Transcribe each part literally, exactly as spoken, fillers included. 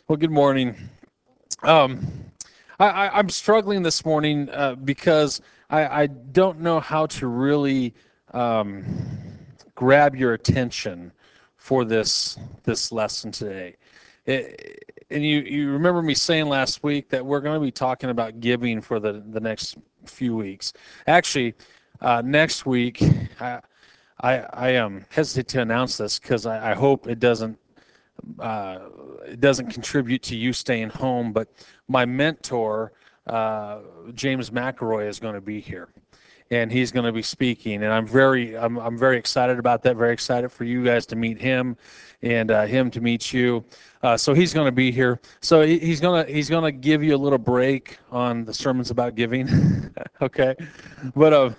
Well, good morning. Um, I, I, I'm struggling this morning uh, because I, I don't know how to really um, grab your attention for this this lesson today. It, and you, you remember me saying last week that we're going to be talking about giving for the, the next few weeks. Actually, uh, next week, I, I, I um, hesitate to announce this because I, I hope it doesn't uh, it doesn't contribute to you staying home, but my mentor, uh, James McElroy, is going to be here, and he's going to be speaking, and I'm very, I'm, I'm very excited about that. Very excited for you guys to meet him, and uh, him to meet you. Uh, so he's going to be here. So he, he's gonna, he's gonna give you a little break on the sermons about giving, okay? But, uh,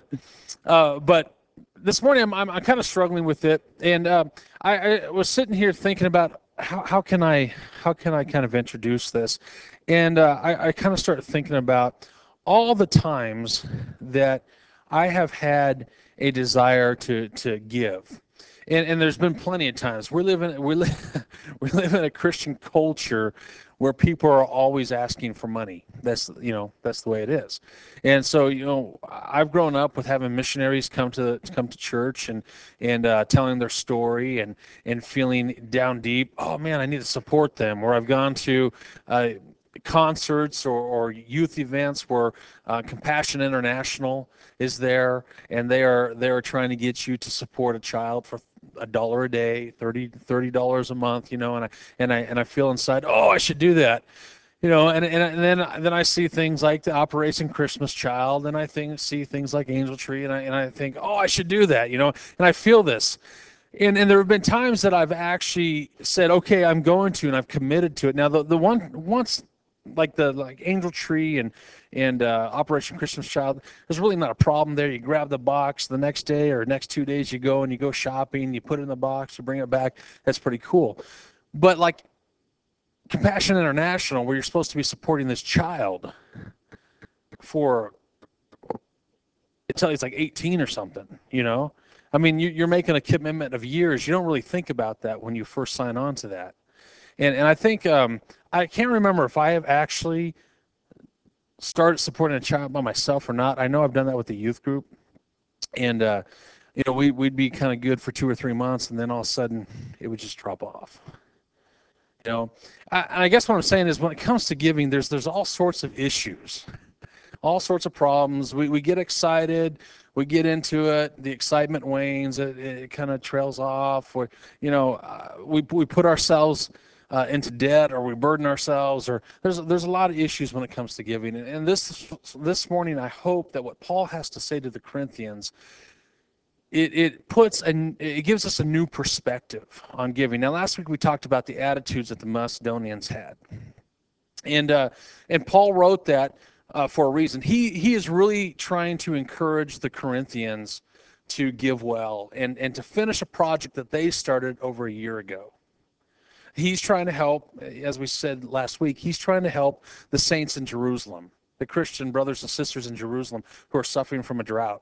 uh, but this morning I'm, I'm, I'm kind of struggling with it, and uh, I, I was sitting here thinking about how, how can I how can I kind of introduce this, and uh, I, I kind of started thinking about all the times that I have had a desire to to give. And, and there's been plenty of times we live in we live we live in a Christian culture where people are always asking for money. That's you know that's the way it is. And so you know I've grown up with having missionaries come to come to church and and uh, telling their story and and feeling down deep. Oh man, I need to support them. Or I've gone to uh, concerts or, or youth events where uh, Compassion International is there, and they are they are trying to get you to support a child for a dollar a day, thirty thirty dollars a month, you know, and I and I and I feel inside, oh, I should do that. You know, and, and, and then then I see things like the Operation Christmas Child, and I think see things like Angel Tree, and I and I think, oh, I should do that, you know, and I feel this, and and there have been times that I've actually said, okay, I'm going to, and I've committed to it. Now the the one once like the like Angel Tree and and uh, Operation Christmas Child, there's really not a problem there. You grab the box the next day or next two days, you go and you go shopping, you put it in the box, you bring it back. That's pretty cool. But like Compassion International, where you're supposed to be supporting this child for until he's like eighteen or something, you know? I mean, you, you're making a commitment of years. You don't really think about that when you first sign on to that. And and I think um, I can't remember if I have actually started supporting a child by myself or not. I know I've done that with the youth group, and uh, you know, we we'd be kind of good for two or three months, and then all of a sudden, it would just drop off. You know, I, I guess what I'm saying is, when it comes to giving, there's there's all sorts of issues, all sorts of problems. We we get excited, we get into it, the excitement wanes, it, it kind of trails off. Or you know, uh, we we put ourselves uh, into debt, or we burden ourselves, or there's there's a lot of issues when it comes to giving. And, and this this morning, I hope that what Paul has to say to the Corinthians, it, it puts and it gives us a new perspective on giving. Now, last week we talked about the attitudes that the Macedonians had, and uh, and Paul wrote that uh, for a reason. He he is really trying to encourage the Corinthians to give well and and to finish a project that they started over a year ago. He's trying to help, as we said last week. He's trying to help the saints in Jerusalem, the Christian brothers and sisters in Jerusalem who are suffering from a drought.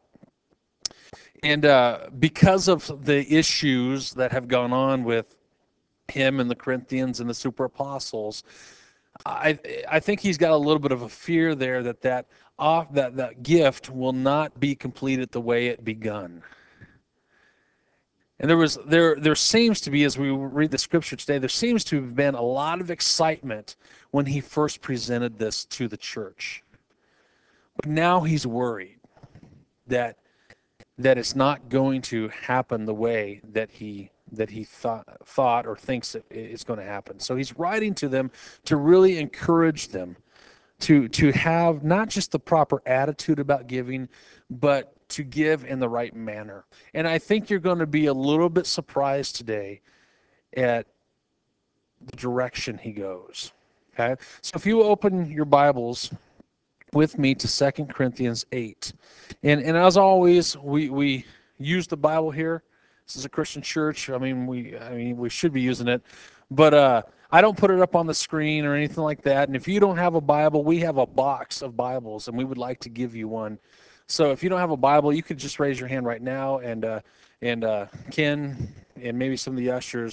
And uh, because of the issues that have gone on with him and the Corinthians and the super apostles, I I think he's got a little bit of a fear there that that off that that gift will not be completed the way it begun. And there was there there seems to be, as we read the scripture today, there seems to have been a lot of excitement when he first presented this to the church. But now he's worried that that it's not going to happen the way that he that he thought thought or thinks it is going to happen. So he's writing to them to really encourage them to to have not just the proper attitude about giving, but to give in the right manner. And I think you're going to be a little bit surprised today at the direction he goes. Okay? So if you open your Bibles with me to Second Corinthians eight. And and as always, we we use the Bible here. This is a Christian church. I mean, we I mean we should be using it. But uh I don't put it up on the screen or anything like that. And if you don't have a Bible, we have a box of Bibles, and we would like to give you one. So if you don't have a Bible, you could just raise your hand right now, and uh, and uh, Ken and maybe some of the ushers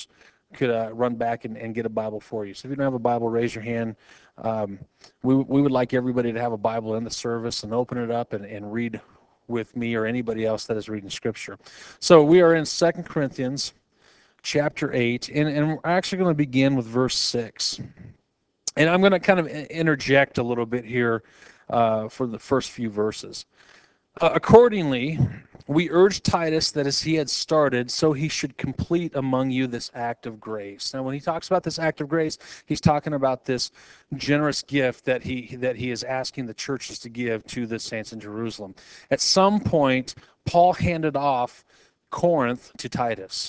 could uh, run back and, and get a Bible for you. So if you don't have a Bible, raise your hand. Um, we, we would like everybody to have a Bible in the service and open it up and, and read with me or anybody else that is reading Scripture. So we are in Second Corinthians chapter eight, and, and we're actually going to begin with verse six. And I'm going to kind of interject a little bit here uh, for the first few verses. Uh, accordingly, we urge Titus that as he had started, so he should complete among you this act of grace. Now, when he talks about this act of grace, he's talking about this generous gift that he that he is asking the churches to give to the saints in Jerusalem. At some point, Paul handed off Corinth to Titus.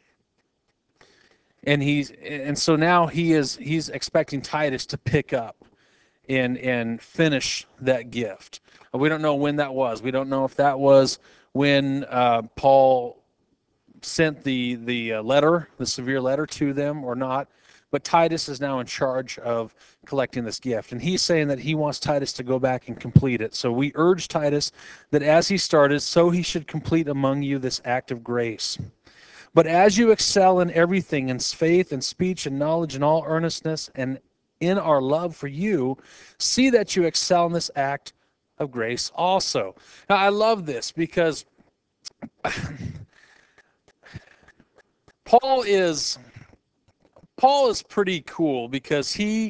And he's and so now he is he's expecting Titus to pick up and and finish that gift. We don't know when that was. We don't know if that was when uh, Paul sent the the uh, letter, the severe letter to them or not. But Titus is now in charge of collecting this gift. And he's saying that he wants Titus to go back and complete it. So we urge Titus that as he started, so he should complete among you this act of grace. But as you excel in everything, in faith and speech and knowledge and all earnestness, and in our love for you, see that you excel in this act of grace also. Now, I love this because Paul is Paul is pretty cool because he,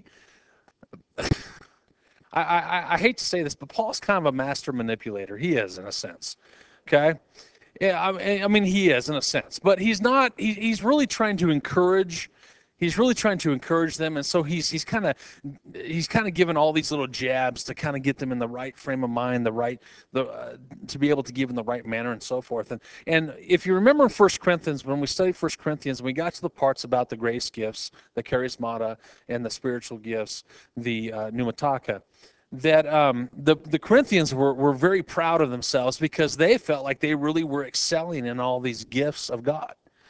I, I, I hate to say this, but Paul's kind of a master manipulator. He is, in a sense. Okay? Yeah, I, I mean, he is in a sense, but he's not. He, he's really trying to encourage. He's really trying to encourage them, and so he's he's kind of he's kind of giving all these little jabs to kind of get them in the right frame of mind, the right the uh, to be able to give in the right manner, and so forth. And and if you remember First Corinthians, when we studied First Corinthians, we got to the parts about the grace gifts, the charismata, and the spiritual gifts, the uh, pneumataka. That um, the the Corinthians were, were very proud of themselves because they felt like they really were excelling in all these gifts of God.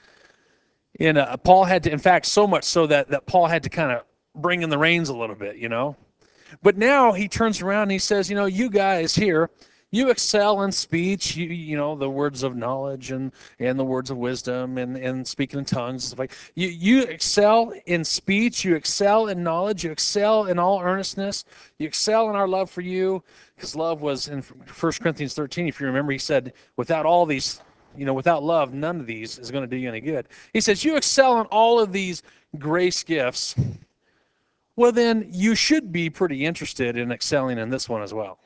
And uh, Paul had to, in fact, so much so that, that Paul had to kind of bring in the reins a little bit, you know. But now he turns around and he says, you know, you guys here, you excel in speech, you you know, the words of knowledge and, and the words of wisdom and, and speaking in tongues and stuff like you you excel in speech, you excel in knowledge, you excel in all earnestness, you excel in our love for you. His love was in First Corinthians thirteen, if you remember, he said, without all these, you know, without love, none of these is going to do you any good. He says, you excel in all of these grace gifts. Well, then you should be pretty interested in excelling in this one as well.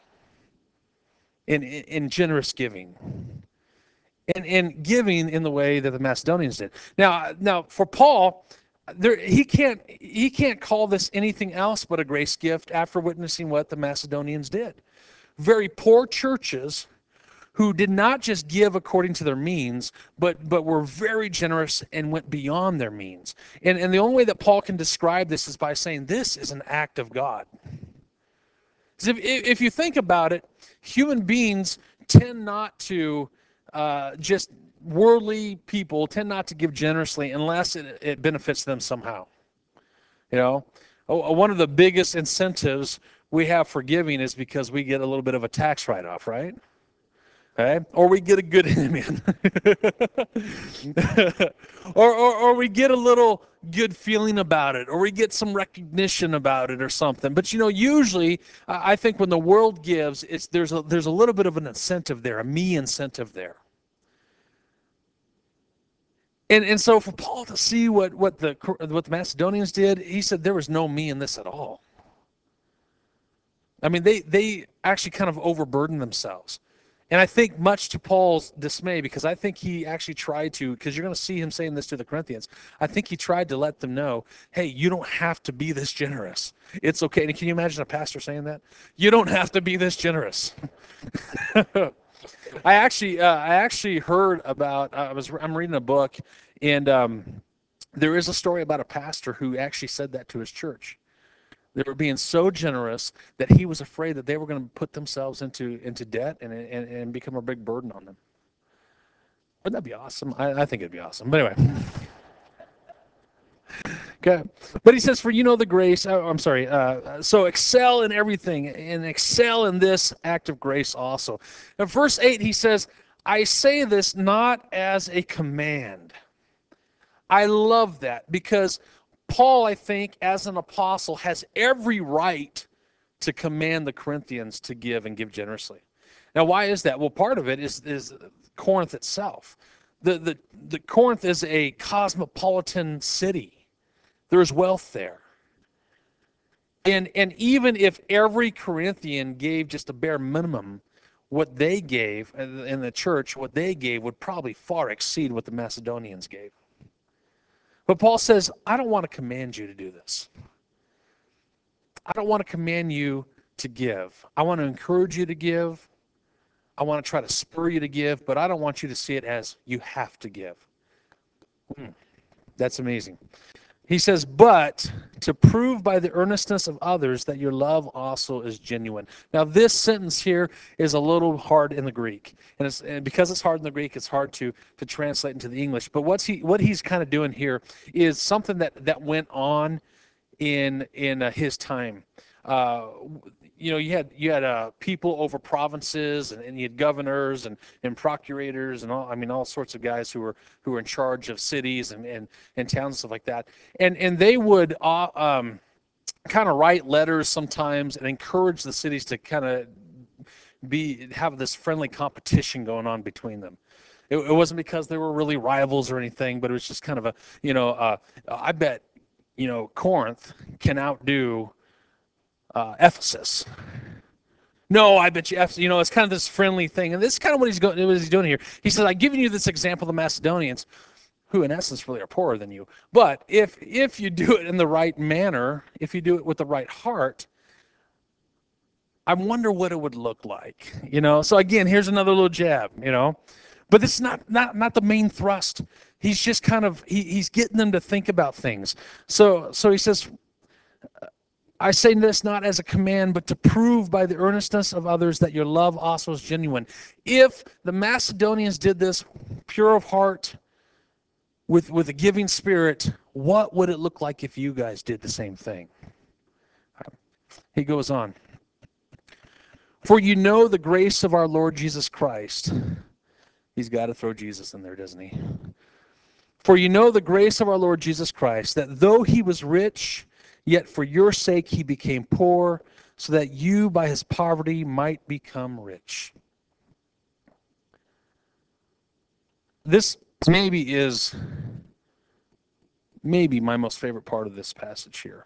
In, in, in generous giving. And, and giving in the way that the Macedonians did. Now, now for Paul, there, he can't he can't call this anything else but a grace gift after witnessing what the Macedonians did. Very poor churches who did not just give according to their means, but but were very generous and went beyond their means. And and the only way that Paul can describe this is by saying this is an act of God. If if you think about it, human beings tend not to uh, just worldly people tend not to give generously unless it, it benefits them somehow. You know, one of the biggest incentives we have for giving is because we get a little bit of a tax write-off, right? Okay? Or we get a good amen. or, or or we get a little good feeling about it, or we get some recognition about it or something. But you know, usually I think when the world gives, it's there's a there's a little bit of an incentive there, a me incentive there. And and so for Paul to see what, what the what the Macedonians did, he said there was no me in this at all. I mean, they they actually kind of overburdened themselves. And I think much to Paul's dismay, because I think he actually tried to, because you're going to see him saying this to the Corinthians, I think he tried to let them know, hey, you don't have to be this generous. It's okay. And can you imagine a pastor saying that? You don't have to be this generous. I actually, uh, I actually heard about, I was, I'm reading a book, and um, there is a story about a pastor who actually said that to his church. They were being so generous that he was afraid that they were going to put themselves into into debt and and, and become a big burden on them. Wouldn't that be awesome? I, I think it'd be awesome. But anyway. Okay. But he says, for you know the grace, oh, I'm sorry, uh, so excel in everything and excel in this act of grace also. In verse eight, he says, I say this not as a command. I love that because Paul, I think, as an apostle, has every right to command the Corinthians to give and give generously. Now, why is that? Well, part of it is, is Corinth itself. The, the, the Corinth is a cosmopolitan city. There's wealth there. And, and even if every Corinthian gave just a bare minimum, what they gave in the church, what they gave would probably far exceed what the Macedonians gave. But Paul says, I don't want to command you to do this. I don't want to command you to give. I want to encourage you to give. I want to try to spur you to give, but I don't want you to see it as you have to give. Hmm. That's amazing. He says, but to prove by the earnestness of others that your love also is genuine. Now, this sentence here is a little hard in the Greek. And, it's, and because it's hard in the Greek, it's hard to, to translate into the English. But what's he, what he's kind of doing here is something that, that went on in, in uh, his time. Uh, you know, you had you had uh, people over provinces, and, and you had governors and, and procurators and all. I mean, all sorts of guys who were who were in charge of cities and, and, and towns and stuff like that. And and they would uh, um, kind of write letters sometimes and encourage the cities to kind of be have this friendly competition going on between them. It, it wasn't because they were really rivals or anything, but it was just kind of a you know. Uh, I bet you know Corinth can outdo uh, Ephesus. No, I bet you, you know, it's kind of this friendly thing. And this is kind of what he's, go, what he's doing here. He says, I've given you this example of the Macedonians, who in essence really are poorer than you. But if if you do it in the right manner, if you do it with the right heart, I wonder what it would look like. You know, so again, here's another little jab, you know. But it's not not not the main thrust. He's just kind of he, he's getting them to think about things. So so he says, I say this not as a command, but to prove by the earnestness of others that your love also is genuine. If the Macedonians did this pure of heart, with, with a giving spirit, what would it look like if you guys did the same thing? He goes on. For you know the grace of our Lord Jesus Christ. He's got to throw Jesus in there, doesn't he? For you know the grace of our Lord Jesus Christ, that though he was rich, yet for your sake he became poor, so that you by his poverty might become rich. This maybe is maybe my most favorite part of this passage here.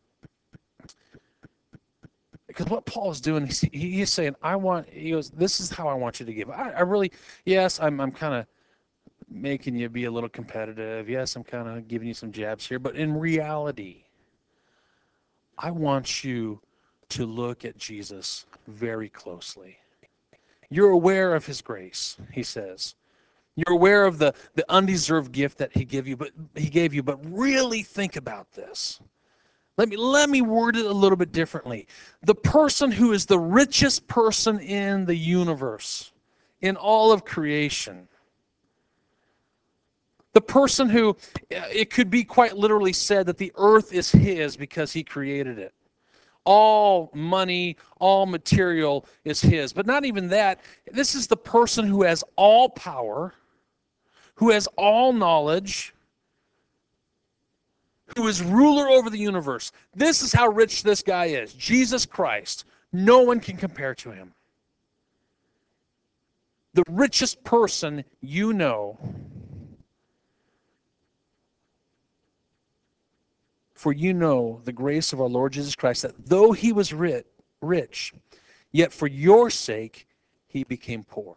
Because what Paul is doing, he's, he's saying, I want, he goes, this is how I want you to give. I, I really, yes, I'm, I'm kind of making you be a little competitive. Yes, I'm kind of giving you some jabs here. But in reality, I want you to look at Jesus very closely. You're aware of his grace, he says. You're aware of the, the undeserved gift that he gave you, but he gave you, but really think about this. Let me let me word it a little bit differently. The person who is the richest person in the universe, in all of creation, the person who, it could be quite literally said that the earth is his because he created it. All money, all material is his. But not even that. This is the person who has all power, who has all knowledge, who is ruler over the universe. This is how rich this guy is. Jesus Christ. No one can compare to him. The richest person you know. For you know the grace of our Lord Jesus Christ, that though he was rich, rich, yet for your sake he became poor.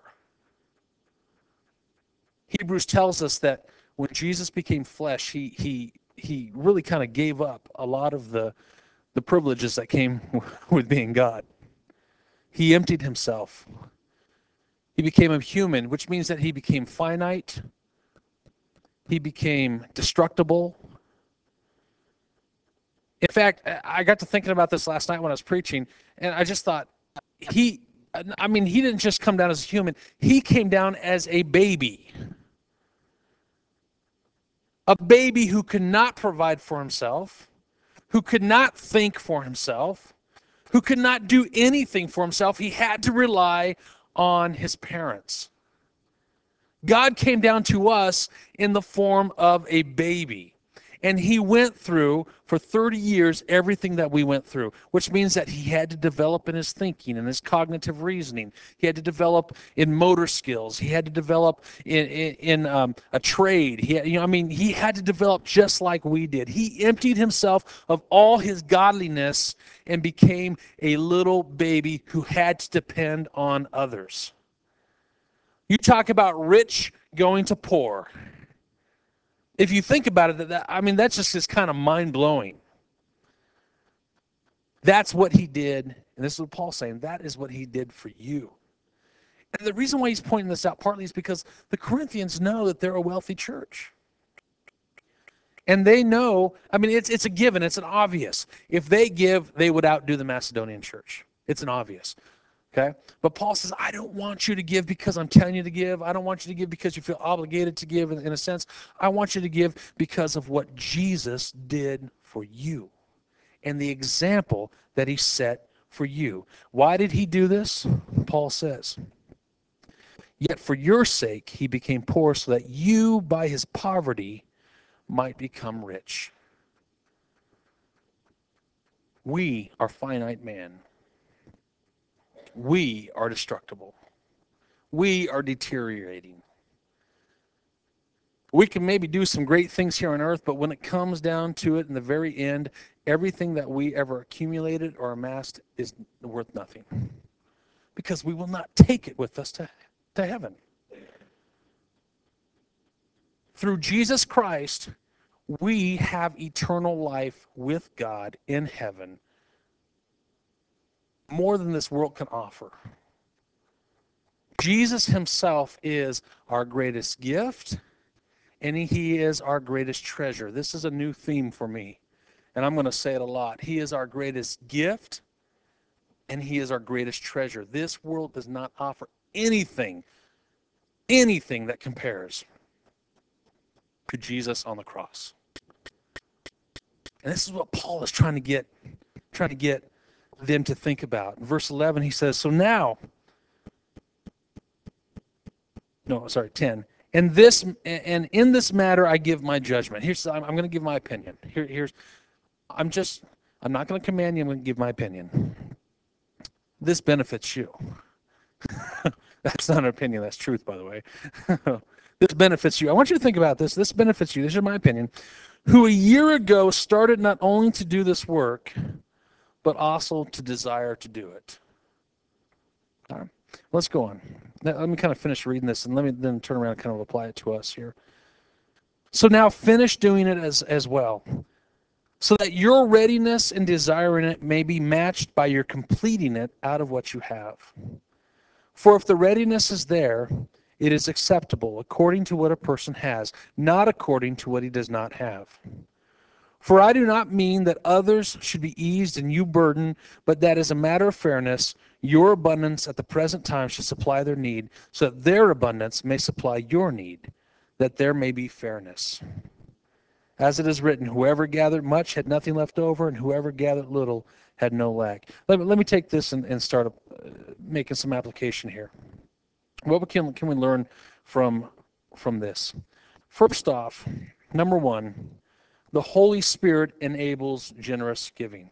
Hebrews tells us that when Jesus became flesh, he he he really kind of gave up a lot of the the privileges that came with being God. He emptied himself. He became a human, which means that he became finite. He became destructible. In fact, I got to thinking about this last night when I was preaching, and I just thought, he, I mean, he didn't just come down as a human. He came down as a baby. A baby who could not provide for himself, who could not think for himself, who could not do anything for himself. He had to rely on his parents. God came down to us in the form of a baby. And he went through, for thirty years, everything that we went through, which means that he had to develop in his thinking and his cognitive reasoning. He had to develop in motor skills. He had to develop in, in, in um, a trade. He had, you know, I mean, he had to develop just like we did. He emptied himself of all his godliness and became a little baby who had to depend on others. You talk about rich going to poor. If you think about it, that, I mean, that's just, just kind of mind-blowing. That's what he did, and this is what Paul's saying, that is what he did for you. And the reason why he's pointing this out partly is because the Corinthians know that they're a wealthy church. And they know, I mean, it's it's a given, it's an obvious. If they give, they would outdo the Macedonian church. It's an obvious. Okay? But Paul says, I don't want you to give because I'm telling you to give. I don't want you to give because you feel obligated to give in, in a sense. I want you to give because of what Jesus did for you and the example that he set for you. Why did he do this? Paul says, yet for your sake he became poor so that you by his poverty might become rich. We are finite man. We are destructible. We are deteriorating. We can maybe do some great things here on earth, but when it comes down to it in the very end, everything that we ever accumulated or amassed is worth nothing. Because we will not take it with us to, to heaven. Through Jesus Christ, we have eternal life with God in heaven, more than this world can offer. Jesus himself is our greatest gift, and he is our greatest treasure. This is a new theme for me, and I'm going to say it a lot. He is our greatest gift, and he is our greatest treasure. This world does not offer anything, anything that compares to Jesus on the cross. And this is what Paul is trying to get, trying to get them to think about. In verse eleven, he says, so now, no, sorry, ten. And this, and in this matter, I give my judgment. Here's, I'm, I'm going to give my opinion. Here, here's, I'm just, I'm not going to command you. I'm going to give my opinion. This benefits you. That's not an opinion. That's truth, by the way. This benefits you. I want you to think about this. This benefits you. This is my opinion. Who a year ago started not only to do this work, but also to desire to do it. All right. Let's go on. Now, let me kind of finish reading this, and let me then turn around and kind of apply it to us here. So now finish doing it as, as well, so that your readiness and desire in it may be matched by your completing it out of what you have. For if the readiness is there, it is acceptable according to what a person has, not according to what he does not have. For I do not mean that others should be eased and you burdened, but that as a matter of fairness, your abundance at the present time should supply their need, so that their abundance may supply your need, that there may be fairness. As it is written, whoever gathered much had nothing left over, and whoever gathered little had no lack. Let me, let me take this and, and start uh, making some application here. What can, can we learn from, from this? First off, number one, the Holy Spirit enables generous giving.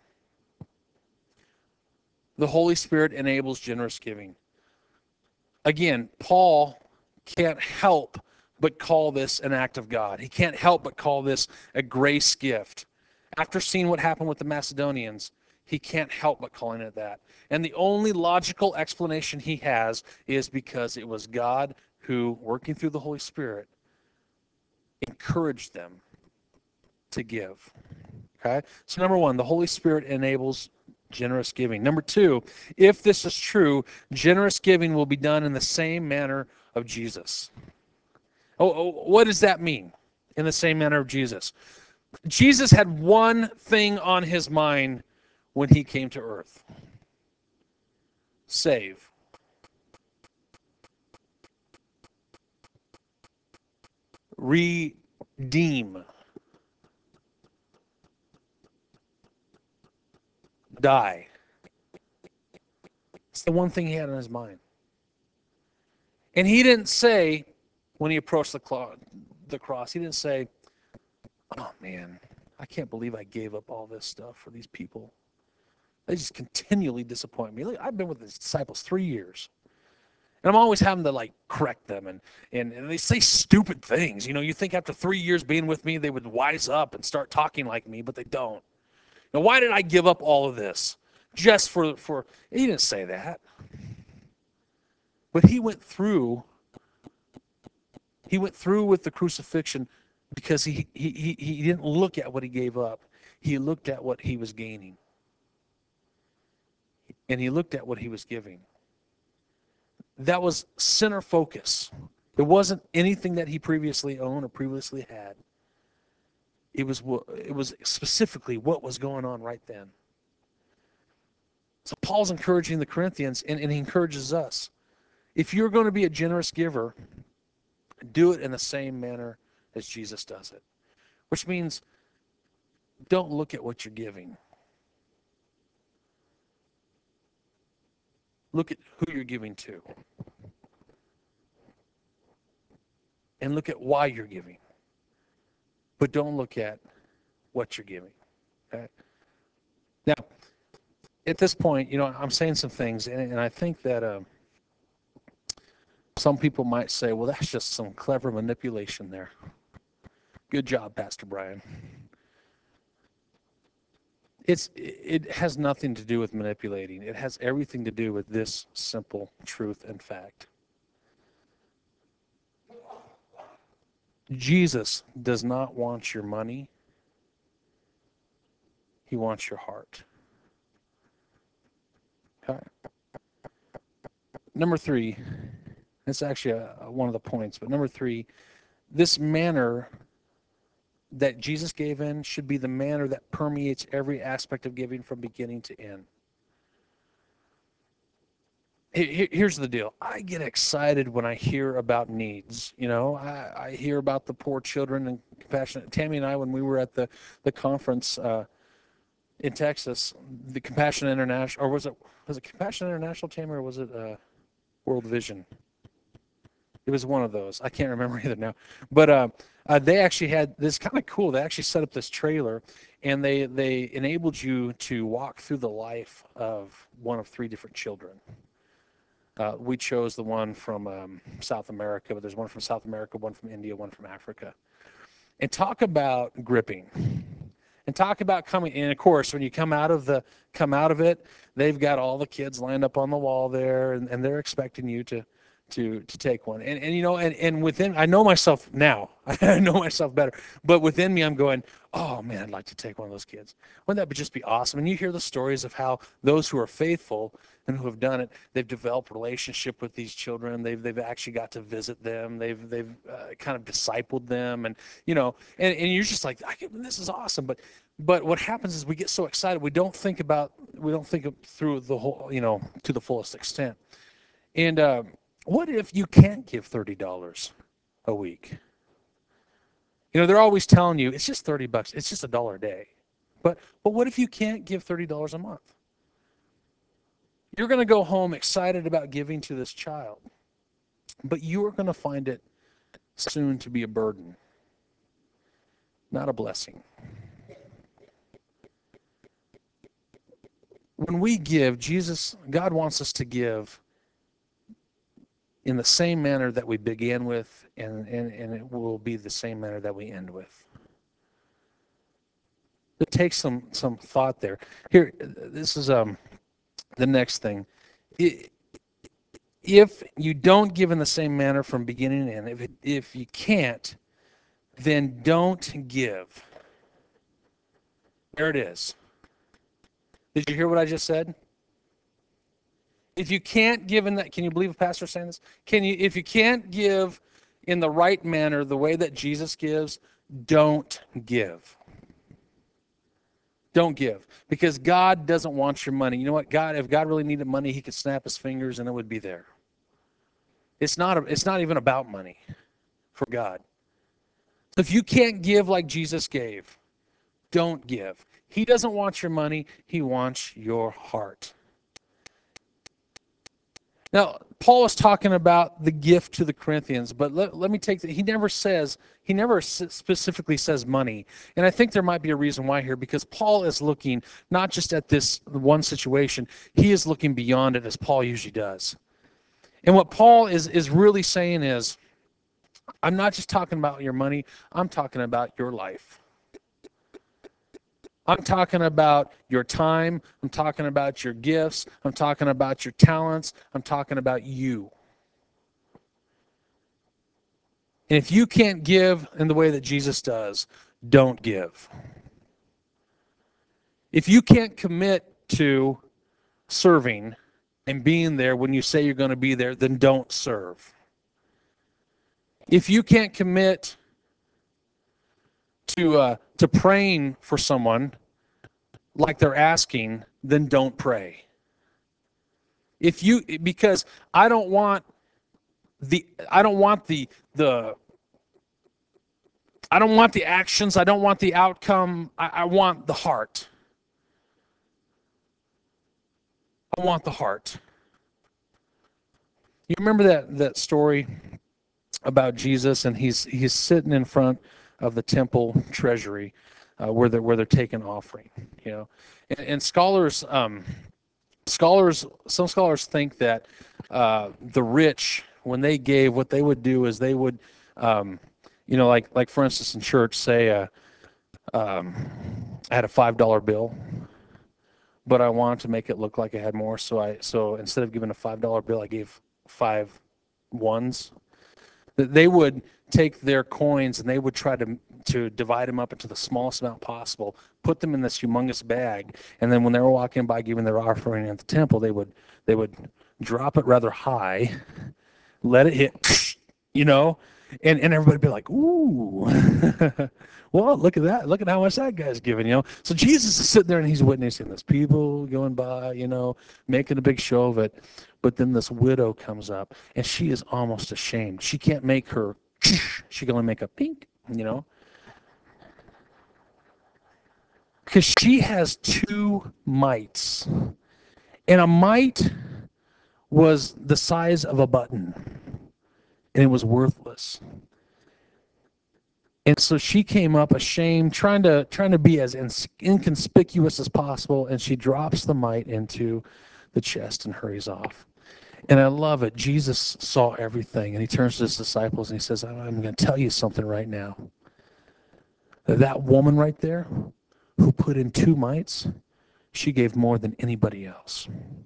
The Holy Spirit enables generous giving. Again, Paul can't help but call this an act of God. He can't help but call this a grace gift. After seeing what happened with the Macedonians, he can't help but calling it that. And the only logical explanation he has is because it was God who, working through the Holy Spirit, encouraged them to give. Okay? So number one, the Holy Spirit enables generous giving. Number two, if this is true, generous giving will be done in the same manner of Jesus. Oh, oh, what does that mean? In the same manner of Jesus. Jesus had one thing on his mind when he came to earth. Save. Redeem. Die. It's the one thing he had on his mind. And he didn't say, when he approached the, clo- the cross, he didn't say, oh man, I can't believe I gave up all this stuff for these people. They just continually disappoint me. Look, I've been with the disciples three years. And I'm always having to like correct them, and, and, and they say stupid things. You know, you think after three years being with me, they would wise up and start talking like me, but they don't. Now, why did I give up all of this? Just for, for he didn't say that. But he went through, he went through with the crucifixion because he, he, he, he didn't look at what he gave up. He looked at what he was gaining. And he looked at what he was giving. That was center focus. It wasn't anything that he previously owned or previously had. It was it was specifically what was going on right then. So Paul's encouraging the Corinthians, and, and he encourages us. If you're going to be a generous giver, do it in the same manner as Jesus does it. Which means don't look at what you're giving. Look at who you're giving to. And look at why you're giving. But don't look at what you're giving. Okay? Now, at this point, you know, I'm saying some things, and, and I think that uh, some people might say, well, that's just some clever manipulation there. Good job, Pastor Brian. It's it has nothing to do with manipulating. It has everything to do with this simple truth and fact. Jesus does not want your money. He wants your heart. Okay. Number three, it's actually a, a, one of the points, but number three, this manner that Jesus gave in should be the manner that permeates every aspect of giving from beginning to end. Here's the deal. I get excited when I hear about needs. You know, I, I hear about the poor children and compassionate. Tammy and I, when we were at the, the conference uh, in Texas, the Compassion International, or was it was it Compassion International, Tammy, or was it uh, World Vision? It was one of those. I can't remember either now. But uh, uh, they actually had this kind of cool. They actually set up this trailer, and they, they enabled you to walk through the life of one of three different children. Uh, we chose the one from um, South America, but there's one from South America, one from India, one from Africa. And talk about gripping. And talk about coming, and of course, when you come out of the come out of it, they've got all the kids lined up on the wall there, and, and they're expecting you to to to take one. And and you know, and, and within, I know myself now. I know myself better. But within me, I'm going, oh man, I'd like to take one of those kids. Wouldn't that just be awesome? And you hear the stories of how those who are faithful and who have done it, they've developed relationship with these children. They've they've actually got to visit them. They've they've uh, kind of discipled them, and you know, and, and you're just like, I can, this is awesome. But but what happens is we get so excited, we don't think about we don't think through the whole, you know, to the fullest extent. And uh, what if you can't give thirty dollars a week? You know, they're always telling you it's just thirty bucks. It's just a dollar a day. But but what if you can't give thirty dollars a month? You're going to go home excited about giving to this child, but you are going to find it soon to be a burden, not a blessing. When we give, Jesus, God wants us to give in the same manner that we began with, and, and, and it will be the same manner that we end with. It takes some some thought there. Here, this is um the next thing. If you don't give in the same manner from beginning to end, if it, if you can't, then don't give. There it is. Did you hear what I just said? If you can't give in that, can you believe a pastor saying this? Can you? If you can't give in the right manner, the way that Jesus gives, don't give. Don't give, because God doesn't want your money. You know what? God, if God really needed money, He could snap His fingers and it would be there. It's not. A, it's not even about money for God. So if you can't give like Jesus gave, don't give. He doesn't want your money. He wants your heart. Now, Paul is talking about the gift to the Corinthians, but let, let me take that. He never says, he never specifically says money. And I think there might be a reason why here, because Paul is looking not just at this one situation, he is looking beyond it, as Paul usually does. And what Paul is, is really saying is, I'm not just talking about your money, I'm talking about your life. I'm talking about your time. I'm talking about your gifts. I'm talking about your talents. I'm talking about you. And if you can't give in the way that Jesus does, don't give. If you can't commit to serving and being there when you say you're going to be there, then don't serve. If you can't commit to uh, to praying for someone like they're asking, then don't pray. If you because I don't want the I don't want the the I don't want the actions, I don't want the outcome, I, I want the heart. I want the heart. You remember that that story about Jesus, and he's he's sitting in front of the temple treasury uh, where they're where they're taking offering, you know, and, and scholars um, scholars some scholars think that uh, the rich, when they gave, what they would do is they would um, you know like like for instance in church, say uh, um, I had a five dollar bill, but I wanted to make it look like I had more, so I so instead of giving a five dollar bill, I gave five ones. They would take their coins and they would try to to divide them up into the smallest amount possible, put them in this humongous bag, and then when they were walking by giving their offering at the temple, they would they would drop it rather high, let it hit, you know, and, and everybody would be like, ooh, well, look at that. Look at how much that guy's giving, you know. So Jesus is sitting there and he's witnessing this. People going by, you know, making a big show of it. But then this widow comes up and she is almost ashamed. She can't make her, she can only make a pink, you know, because she has two mites. And a mite was the size of a button, and it was worthless. And so she came up ashamed, trying to trying to be as ins- inconspicuous as possible, and she drops the mite into the chest and hurries off. And I love it. Jesus saw everything, and he turns to his disciples and he says, I'm going to tell you something right now. That woman right there who put in two mites, she gave more than anybody else.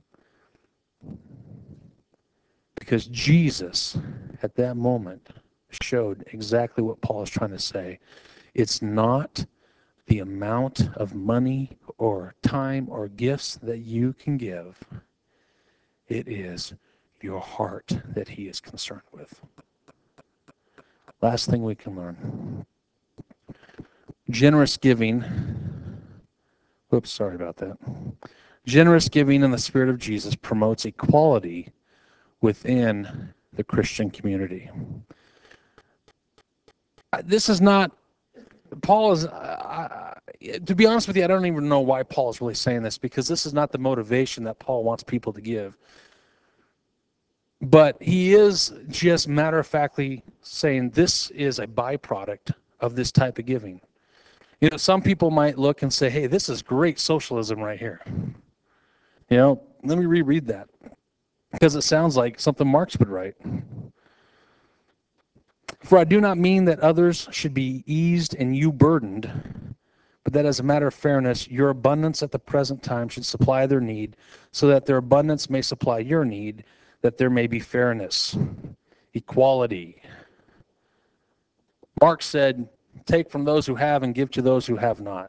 Because Jesus, at that moment, showed exactly what Paul is trying to say. It's not the amount of money or time or gifts that you can give. It is your heart that he is concerned with. Last thing we can learn. Generous giving. Whoops, sorry about that. Generous giving in the spirit of Jesus promotes equality within the Christian community. This is not, Paul is, uh, to be honest with you, I don't even know why Paul is really saying this, because this is not the motivation that Paul wants people to give. But he is just matter-of-factly saying this is a byproduct of this type of giving. You know, some people might look and say, hey, this is great socialism right here. You know, let me reread that, because it sounds like something Marx would write. For I do not mean that others should be eased and you burdened, but that as a matter of fairness, your abundance at the present time should supply their need, so that their abundance may supply your need, that there may be fairness, equality. Marx said, take from those who have and give to those who have not.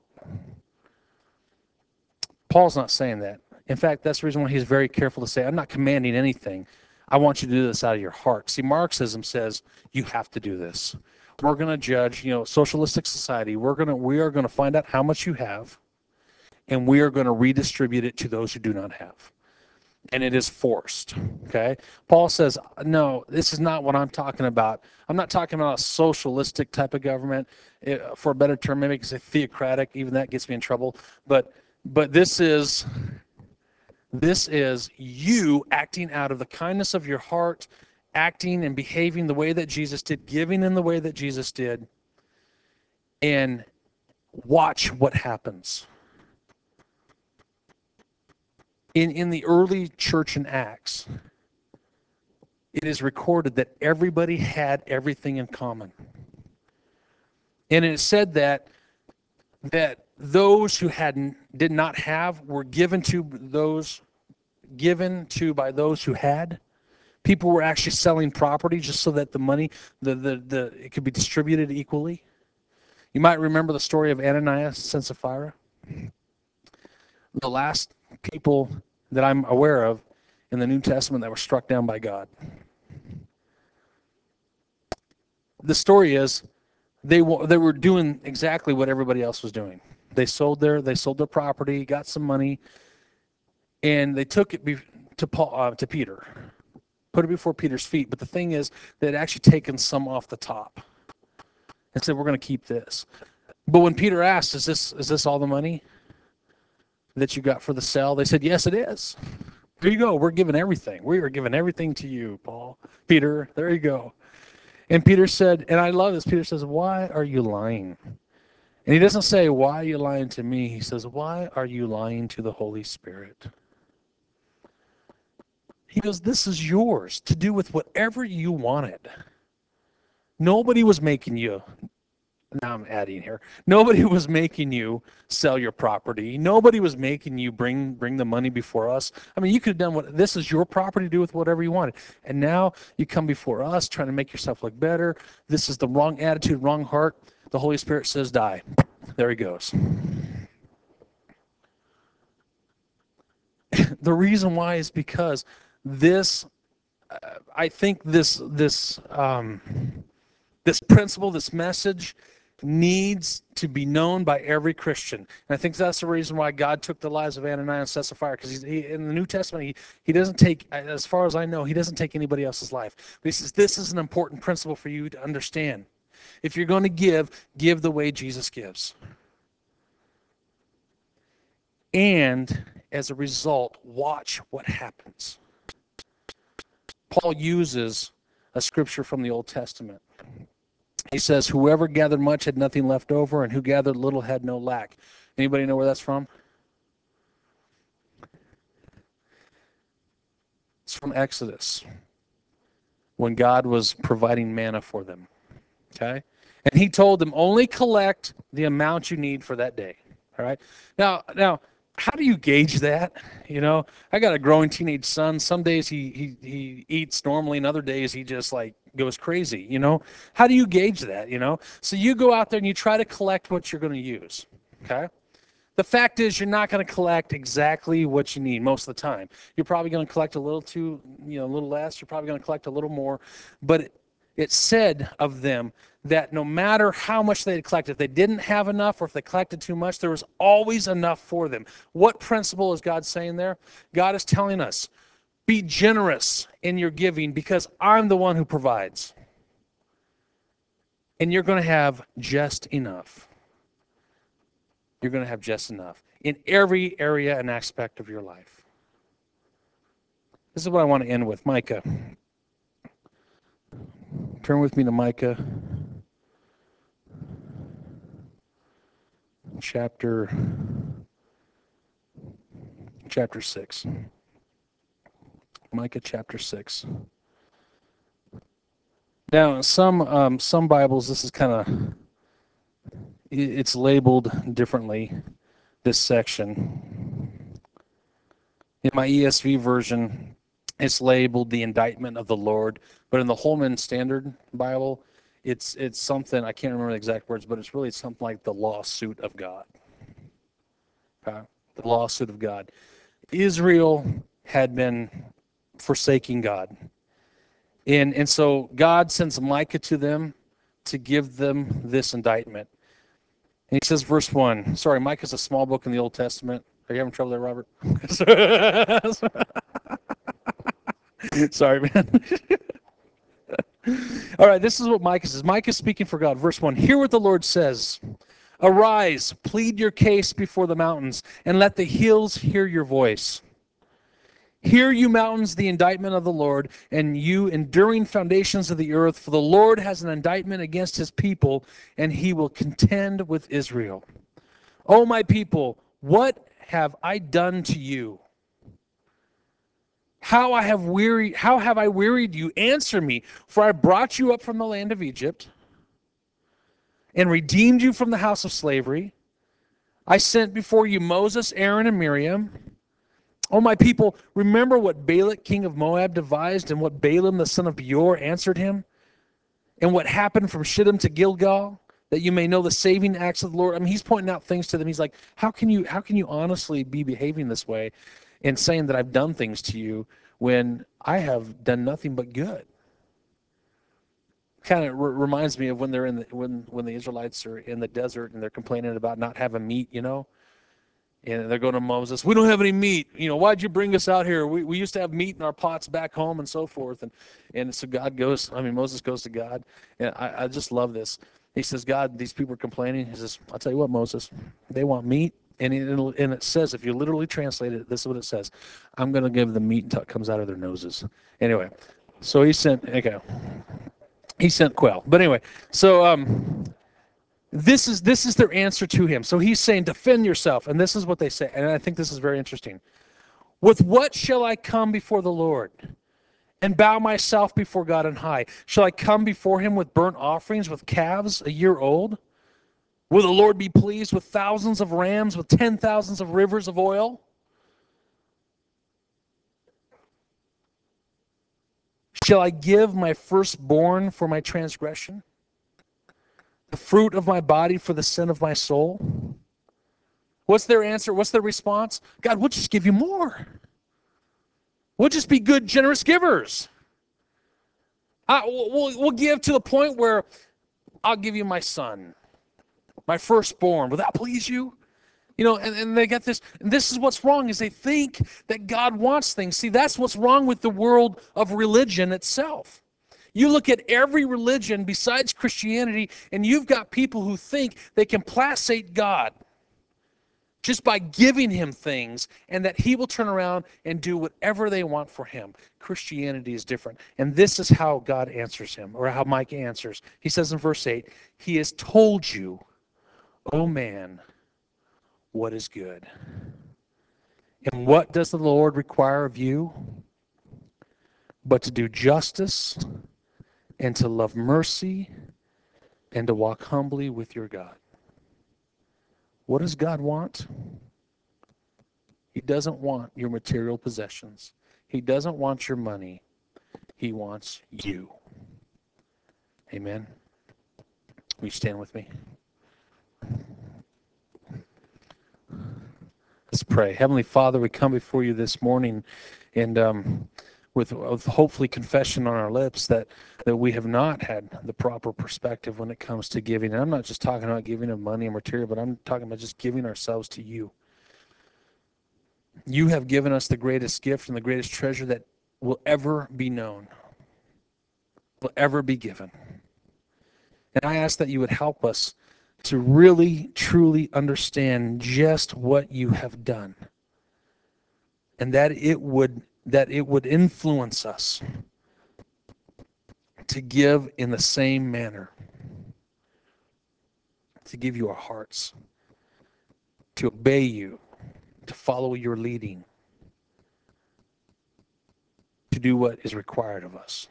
Paul's not saying that. In fact, that's the reason why he's very careful to say, I'm not commanding anything. I want you to do this out of your heart. See, Marxism says you have to do this. We're going to judge, you know, socialistic society. We're going to, we are going to find out how much you have, and we are going to redistribute it to those who do not have. And it is forced, okay? Paul says, no, this is not what I'm talking about. I'm not talking about a socialistic type of government. It, for a better term, maybe I can say theocratic. Even that gets me in trouble. But, but this is... This is you acting out of the kindness of your heart, acting and behaving the way that Jesus did, giving in the way that Jesus did, and watch what happens. In, in the early church in Acts, it is recorded that everybody had everything in common. And it said that that those who hadn't did not have were given to those given to by those who had. People were actually selling property just so that the money the the, the it could be distributed equally. You might remember the story of Ananias and Sapphira. The last people that I'm aware of in the New Testament that were struck down by God. The story is they they were doing exactly what everybody else was doing. They sold their they sold their property, got some money, and they took it be, to Paul uh, to Peter, put it before Peter's feet. But the thing is, they had actually taken some off the top and said, "We're going to keep this." But when Peter asked, "Is this is this all the money that you got for the sale?" They said, "Yes, it is. There you go. We're giving everything. We are giving everything to you, Paul, Peter. There you go." And Peter said, and I love this. Peter says, "Why are you lying?" And he doesn't say, "Why are you lying to me?" He says, "Why are you lying to the Holy Spirit?" He goes, "This is yours to do with whatever you wanted. Nobody was making you." Now I'm adding here. Nobody was making you sell your property. Nobody was making you bring bring the money before us. I mean, you could have done what this is your property to do with whatever you wanted. And now you come before us trying to make yourself look better. This is the wrong attitude, wrong heart. The Holy Spirit says, "Die." There he goes. The reason why is because this, uh, I think this this um, this principle, this message needs to be known by every Christian. And I think that's the reason why God took the lives of Ananias and Sapphira, because he, in the New Testament, he, he doesn't take, as far as I know, he doesn't take anybody else's life. But he says, this is an important principle for you to understand. If you're going to give, give the way Jesus gives. And as a result, watch what happens. Paul uses a scripture from the Old Testament. He says, "Whoever gathered much had nothing left over, and who gathered little had no lack." Anybody know where that's from? It's from Exodus, when God was providing manna for them. Okay? And he told them, only collect the amount you need for that day. All right? Now, now, how do you gauge that? You know, I got a growing teenage son. Some days he he he eats normally, and other days he just like goes crazy. You know, how do you gauge that? You know, so you go out there and you try to collect what you're going to use. Okay. The fact is, you're not going to collect exactly what you need most of the time. You're probably going to collect a little too, you know, a little less. You're probably going to collect a little more, but it, it said of them that no matter how much they had collected, if they didn't have enough or if they collected too much, there was always enough for them. What principle is God saying there? God is telling us, be generous in your giving because I'm the one who provides. And you're going to have just enough. You're going to have just enough in every area and aspect of your life. This is what I want to end with. Micah. Turn with me to Micah chapter chapter six. Micah chapter six. Now, some um, some Bibles, this is kind of, it's labeled differently, this section. In my E S V version, it's labeled the indictment of the Lord, but in the Holman Standard Bible, it's it's something, I can't remember the exact words, but it's really something like the lawsuit of God. Okay? The lawsuit of God. Israel had been forsaking God. And, and so God sends Micah to them to give them this indictment. And he says, verse one, sorry, Micah's a small book in the Old Testament. Are you having trouble there, Robert? Sorry, man. All right, this is what Micah says. Micah is speaking for God. Verse one, hear what the Lord says. Arise, plead your case before the mountains, and let the hills hear your voice. Hear, you mountains, the indictment of the Lord, and you enduring foundations of the earth, for the Lord has an indictment against his people, and he will contend with Israel. O my people, what have I done to you? How I have wearied, how have I wearied you? Answer me, for I brought you up from the land of Egypt and redeemed you from the house of slavery. I sent before you Moses, Aaron, and Miriam. O my people, remember what Balak, king of Moab, devised, and what Balaam, the son of Beor, answered him, and what happened from Shittim to Gilgal, that you may know the saving acts of the Lord. I mean, he's pointing out things to them. He's like, how can you, how can you honestly be behaving this way and saying that I've done things to you when I have done nothing but good? Kind of re- reminds me of when they're in the, when when the Israelites are in the desert and they're complaining about not having meat, you know. And they're going to Moses, we don't have any meat. You know, why'd you bring us out here? We we used to have meat in our pots back home and so forth. And and so God goes, I mean, Moses goes to God. And I, I just love this. He says, God, these people are complaining. He says, I'll tell you what, Moses, they want meat. And it, and it says, if you literally translate it, this is what it says. I'm going to give them meat until it comes out of their noses. Anyway, so he sent, okay, he sent quail. But anyway, so um, this is this is their answer to him. So he's saying, defend yourself. And this is what they say. And I think this is very interesting. With what shall I come before the Lord and bow myself before God on high? Shall I come before him with burnt offerings, with calves a year old? Will the Lord be pleased with thousands of rams, with ten thousands of rivers of oil? Shall I give my firstborn for my transgression, the fruit of my body for the sin of my soul? What's their answer? What's their response? God, we'll just give you more. We'll just be good, generous givers. I, we'll, we'll give to the point where I'll give you my son, my firstborn. Will that please you? You know, and, and they get this. And this is what's wrong, is they think that God wants things. See, that's what's wrong with the world of religion itself. You look at every religion besides Christianity, and you've got people who think they can placate God just by giving him things, and that he will turn around and do whatever they want for him. Christianity is different. And this is how God answers him, or how Mike answers. He says in verse eight, he has told you, O man, what is good. And what does the Lord require of you? But to do justice, and to love mercy, and to walk humbly with your God. What does God want? He doesn't want your material possessions. He doesn't want your money. He wants you. Amen. Will you stand with me? Let's pray. Heavenly Father, we come before you this morning, and um, with, with hopefully confession on our lips that, that we have not had the proper perspective when it comes to giving. And I'm not just talking about giving of money and material, but I'm talking about just giving ourselves to you. You have given us the greatest gift and the greatest treasure that will ever be known, will ever be given. And I ask that you would help us to really, truly understand just what you have done, and that it would that it would influence us to give in the same manner, to give you our hearts, to obey you, to follow your leading, to do what is required of us.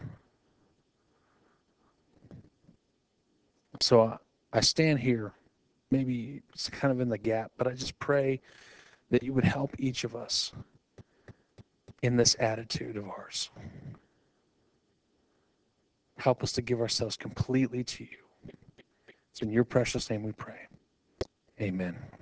So I, I stand here, maybe it's kind of in the gap, but I just pray that you would help each of us in this attitude of ours. Help us to give ourselves completely to you. It's in your precious name we pray. Amen.